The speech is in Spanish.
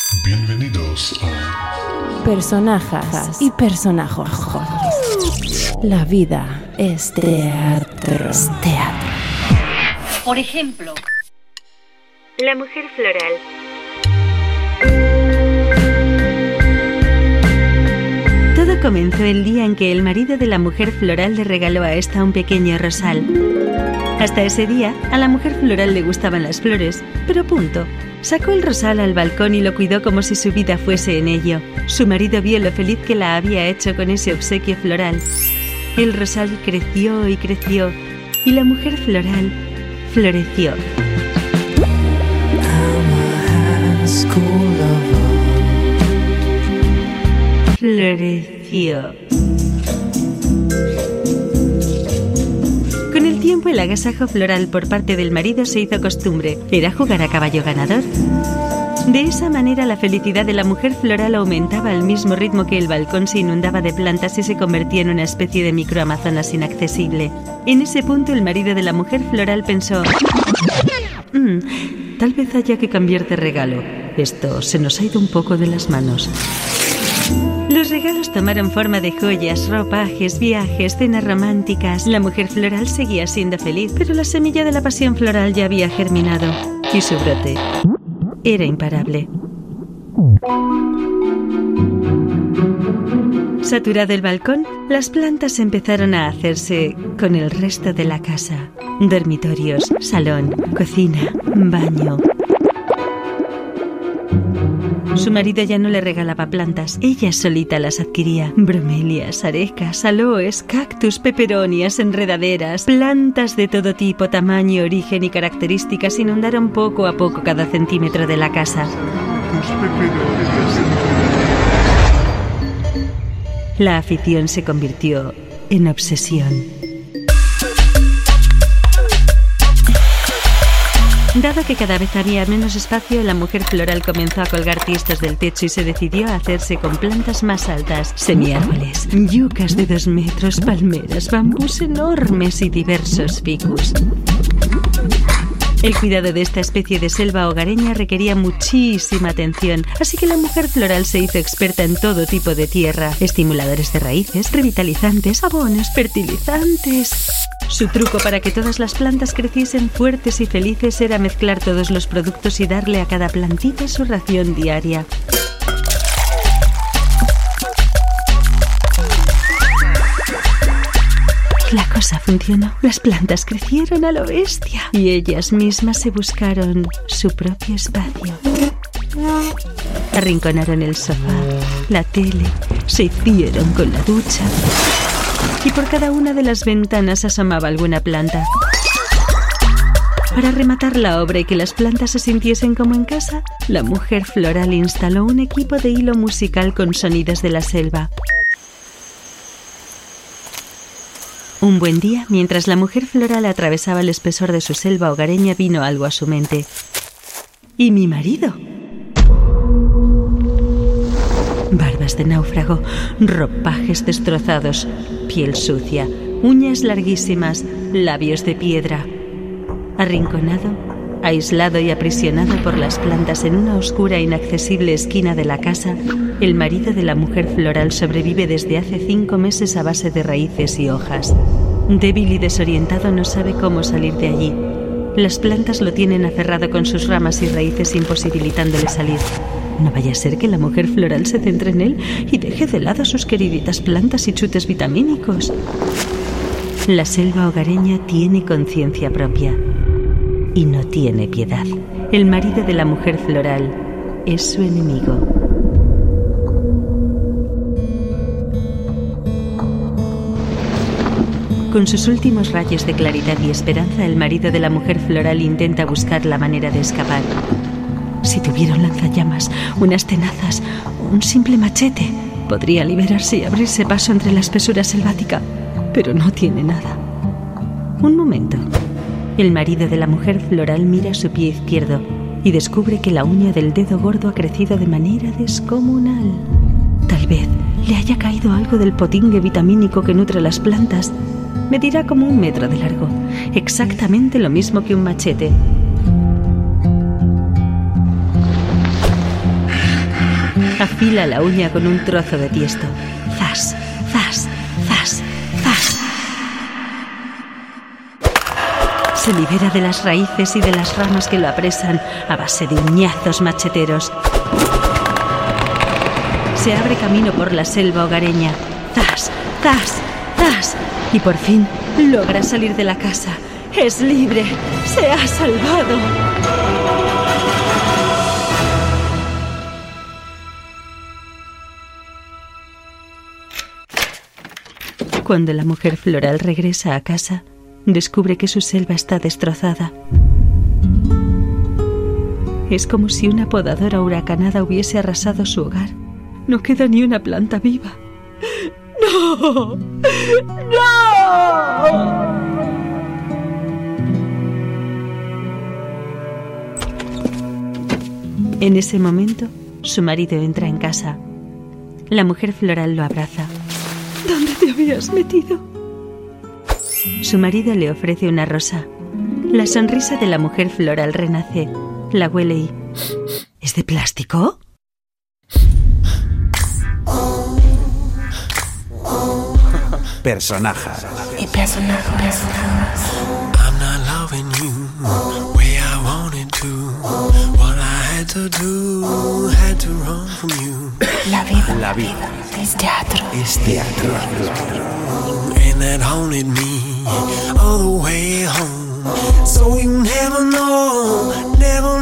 Bienvenidos a Personajes y personajos. La vida es teatro. Por ejemplo, La mujer floral. Todo comenzó el día en que el marido de la mujer floral le regaló a esta un pequeño rosal. Hasta ese día, a la mujer floral le gustaban las flores, pero punto. Sacó el rosal al balcón y lo cuidó como si su vida fuese en ello. Su marido vio lo feliz que la había hecho con ese obsequio floral. El rosal creció y creció, y la mujer floral floreció. Floreció. Con el tiempo, el agasajo floral por parte del marido se hizo costumbre. Era jugar a caballo ganador. De esa manera, la felicidad de la mujer floral aumentaba al mismo ritmo que el balcón se inundaba de plantas y se convertía en una especie de microamazonas inaccesible. En ese punto, el marido de la mujer floral pensó: tal vez haya que cambiar de regalo. Esto se nos ha ido un poco de las manos. Los regalos tomaron forma de joyas, ropajes, viajes, cenas románticas. La mujer floral seguía siendo feliz, pero la semilla de la pasión floral ya había germinado y su brote era imparable. Saturado el balcón, las plantas empezaron a hacerse con el resto de la casa. Dormitorios, salón, cocina, baño. Su marido ya no le regalaba plantas, ella solita las adquiría. Bromelias, arecas, aloes, cactus, peperonias, enredaderas, plantas de todo tipo, tamaño, origen y características inundaron poco a poco cada centímetro de la casa. La afición se convirtió en obsesión. Dado que cada vez había menos espacio, la mujer floral comenzó a colgar tiestos del techo y se decidió a hacerse con plantas más altas, semiárboles, yucas de 2 metros, palmeras, bambús enormes y diversos ficus. El cuidado de esta especie de selva hogareña requería muchísima atención, así que la mujer floral se hizo experta en todo tipo de tierra: estimuladores de raíces, revitalizantes, abonos, fertilizantes. Su truco para que todas las plantas creciesen fuertes y felices era mezclar todos los productos y darle a cada plantita su ración diaria. La cosa funcionó. Las plantas crecieron a lo bestia y ellas mismas se buscaron su propio espacio. Arrinconaron el sofá, la tele, se hicieron con la ducha y por cada una de las ventanas asomaba alguna planta. Para rematar la obra y que las plantas se sintiesen como en casa, la mujer floral instaló un equipo de hilo musical con sonidos de la selva. Un buen día, mientras la mujer floral atravesaba el espesor de su selva hogareña, vino algo a su mente. ¿Y mi marido? Barbas de náufrago, ropajes destrozados, piel sucia, uñas larguísimas, labios de piedra. Arrinconado, aislado y aprisionado por las plantas en una oscura e inaccesible esquina de la casa, el marido de la mujer floral sobrevive desde hace 5 meses a base de raíces y hojas. Débil y desorientado, no sabe cómo salir de allí. Las plantas lo tienen aferrado con sus ramas y raíces, imposibilitándole salir. No vaya a ser que la mujer floral se centre en él y deje de lado sus queriditas plantas y chutes vitamínicos. La selva hogareña tiene conciencia propia y no tiene piedad. El marido de la mujer floral es su enemigo. Con sus últimos rayos de claridad y esperanza, el marido de la mujer floral intenta buscar la manera de escapar. Si tuviera un lanzallamas, unas tenazas o un simple machete, podría liberarse y abrirse paso entre la espesura selvática, pero no tiene nada. Un momento. El marido de la mujer floral mira su pie izquierdo y descubre que la uña del dedo gordo ha crecido de manera descomunal. Tal vez le haya caído algo del potingue vitamínico que nutre las plantas. Medirá como 1 metro de largo, exactamente lo mismo que un machete. Afila la uña con un trozo de tiesto. ¡Zas! ¡Zas! ¡Zas! ¡Zas! Se libera de las raíces y de las ramas que lo apresan a base de uñazos macheteros. Se abre camino por la selva hogareña. ¡Zas! ¡Zas! ¡Zas! Y por fin logra salir de la casa. ¡Es libre! ¡Se ha salvado! Cuando la mujer floral regresa a casa, descubre que su selva está destrozada. Es como si una podadora huracanada hubiese arrasado su hogar. No queda ni una planta viva. ¡No! ¡No! En ese momento, su marido entra en casa. La mujer floral lo abraza. ¿Dónde te habías metido? Su marido le ofrece una rosa. La sonrisa de la mujer floral renace. La huele y... ¿Es de plástico? Personajes. Y personajes. I'm not loving you way I wanted to. What I had to do, had to run from you. La vida. La vida Es teatro. es teatro. And that haunted me all the way home. So you never know